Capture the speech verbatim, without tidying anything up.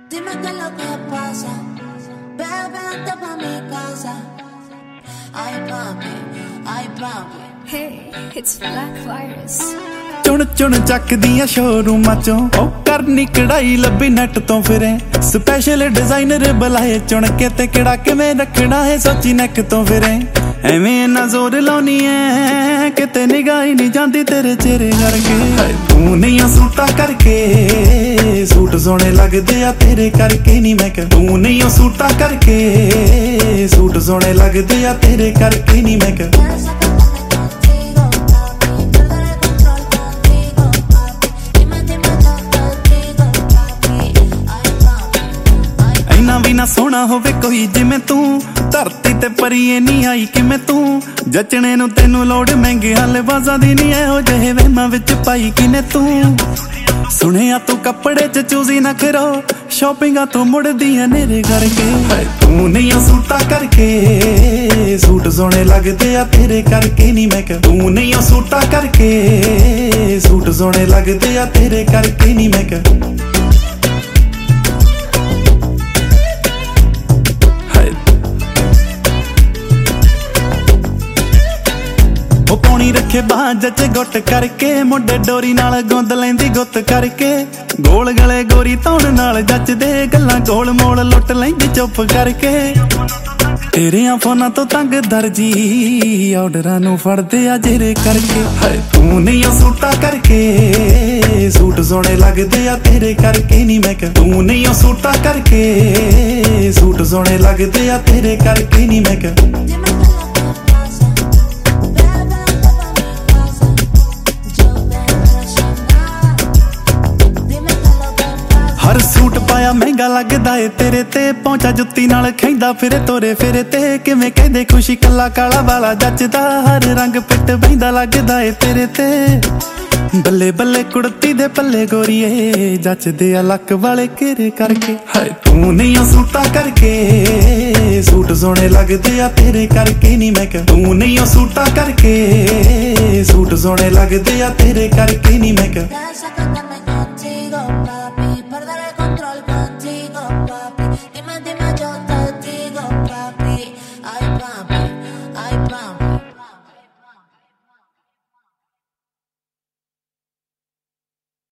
Dime qué es lo que pasa, bebé, vente pa' mi casa. Ay papi, ay papi. Hey, it's Black Virus. ਚੁਣ ਚੁਣ ਚੱਕਦੀਆਂ ਸ਼ੋਰੂਮਾਂ ਚੋਂ ਉਹ ਕਰਨੀ ਕਢਾਈ ਲੱਭੀ ਨੈਟ ਤੋਂ ਫਿਰੇ ਸਪੈਸ਼ਲ ਡਿਜ਼ਾਈਨਰ ਬੁਲਾਏ ਚੁਣ ਕੇ ਤੇ ਕਿਹੜਾ ਕਿਵੇਂ ਰੱਖਣਾ ਹੈ ਸੋਚੀ ਨੈਕ ਤੋਂ ਫਿਰੇ ਐਵੇਂ ਨਾ ਜ਼ੋਰ ਲਾਉਣੀ ਐ ਕਿਤੇ ਨਿਗਾਹ ਹੀ ਨਹੀਂ ਜਾਂਦੀ ਤੇਰੇ ਚਿਹਰੇ ਕਰਕੇ ਤੂੰ ਨਹੀਂ ਸੂਟਾਂ ਕਰਕੇ ਸੂਟ ਸੋਹਣੇ ਲੱਗਦੇ ਆ ਤੇਰੇ ਕਰਕੇ ਨਹੀਂ ਮੈਂ ਕਿਹਾ ਤੂੰ ਨਹੀਂ ਸੂਟਾਂ ਕਰਕੇ ਸੂਟ ਸੋਹਣੇ ਲੱਗਦੇ ਆ ਤੇਰੇ ਕਰਕੇ ਨਹੀਂ ਮੈਂ ਕਿਹਾ ਵੀ ਨਾ ਸੋਹਣਾ ਹੋਵੇ ਕੋਈ ਜਿਵੇਂ ਤੂੰ ਧਰਤੀ ਤੇ ਪਰੀਏ ਨਹੀਂ ਆਈ ਕਿਵੇਂ ਤੂੰ ਜਚਣੇ ਨੂੰ ਤੈਨੂੰ ਲੋੜ ਮਹਿੰਗੀਆਂ ਲਿਬਾਸਾਂ ਦੀ ਨਹੀਂ ਇਹੋ ਜਿਹੇ ਵਹਿਮਾਂ ਵਿੱਚ ਪਾਈ ਕਿਨੇ ਤੂੰ ਸੁਣਿਆ ਤੂੰ ਕੱਪੜੇ ਚ ਚੂਜ਼ੀ ਨਾ ਕਰੋ ਸ਼ਾਪਿੰਗਾਂ ਤੋਂ ਮੁੜਦੀਆਂ ਨੇਰੇ ਕਰਕੇ ਤੂੰ ਨਹੀਂ ਸੂਟਾਂ ਕਰਕੇ ਸੂਟ ਸੋਹਣੇ ਲੱਗਦੇ ਆ ਤੇਰੇ ਕਰਕੇ ਨਹੀਂ ਮੈਂ ਕਿਹਾ ਤੂੰ ਨਹੀਂ ਸੂਟਾਂ ਕਰਕੇ ਸੂਟ ਸੋਹਣੇ ਲੱਗਦੇ ਆ ਤੇਰੇ ਕਰਕੇ ਨਹੀਂ ਮੈਂ ਕਿਹਾ ਉਹ ਪੌਣੀ ਰੱਖੇ ਬਾਂਝ ਚ ਗੁੱਟ ਕਰਕੇ ਮੁੰਡੇ ਡੋਰੀ ਨਾਲ ਗੁੰਦ ਲੈਂਦੀ ਗੁੱਤ ਕਰਕੇ ਗੋਲ ਗਲੇ ਗੋਰੀ ਧੌਣ ਨਾਲ ਜੱਚਦੇ ਗੱਲਾਂ ਗੋਲ ਮੋਲ ਲੁੱਟ ਲੈਂਦੀ ਚੁੱਪ ਕਰਕੇ ਤੇਰਿਆਂ ਫੋਨਾਂ ਤੋਂ ਤੰਗ ਦਰਜੀ ਆਰਡਰਾਂ ਨੂੰ ਫੜਦੇ ਆ ਜਿਹੜੇ ਕਰਕੇ ਹਾਏ ਤੂੰ ਨਹੀਂ ਸੂਟਾਂ ਕਰਕੇ ਸੂਟ ਸੋਹਣੇ ਲੱਗਦੇ ਆ ਤੇਰੇ ਕਰਕੇ ਨਹੀਂ ਮੈਂ ਕਿਹਾ ਤੂੰ ਨਹੀਂ ਸੂਟਾਂ ਕਰਕੇ ਸੂਟ ਸੋਹਣੇ ਲੱਗਦੇ ਆ ਤੇਰੇ ਕਰਕੇ ਨਹੀਂ ਮੈਂ ਕਿਹਾ ਹਰ ਸੂਟ ਪਾਇਆ ਮਹਿੰਗਾ ਲੱਗਦਾ ਏ ਤੇਰੇ ਤੇ ਪਹੁੰਚਾ ਜੁੱਤੀ ਨਾਲ ਖੈਂਦਾ ਫਿਰੇ ਤੋਰੇ ਫਿਰੇ ਤੇ ਕਿਵੇਂ ਕਹਿੰਦੇ ਖੁਸ਼ੀ ਕੱਲਾ ਕਾਲਾ ਵਾਲਾ ਜੱਚਦਾ ਹਰ ਰੰਗ ਪਿੱਟ ਬਹਿੰਦਾ ਲੱਗਦਾ ਏ ਤੇਰੇ ਤੇ ਬੱਲੇ ਬੱਲੇ ਕੁੜਤੀ ਦੇ ਪੱਲੇ ਗੋਰੀਏ ਜੱਚਦੇ ਆ ਲੱਕ ਵਾਲੇ ਘੇਰੇ ਕਰਕੇ ਹਾਏ ਤੂੰ ਨਹੀਂ ਸੂਟਾਂ ਕਰਕੇ ਸੂਟ ਸੋਹਣੇ ਲੱਗਦੇ ਆ ਤੇਰੇ ਕਰਕੇ ਨਹੀਂ ਮੈਂ ਕਿਹਾ ਤੂੰ ਨਹੀਂ ਸੂਟਾਂ ਕਰਕੇ ਸੂਟ ਸੋਹਣੇ ਲੱਗਦੇ ਆ ਤੇਰੇ ਕਰਕੇ ਨਹੀਂ ਮੈਂ ਕਿਹਾ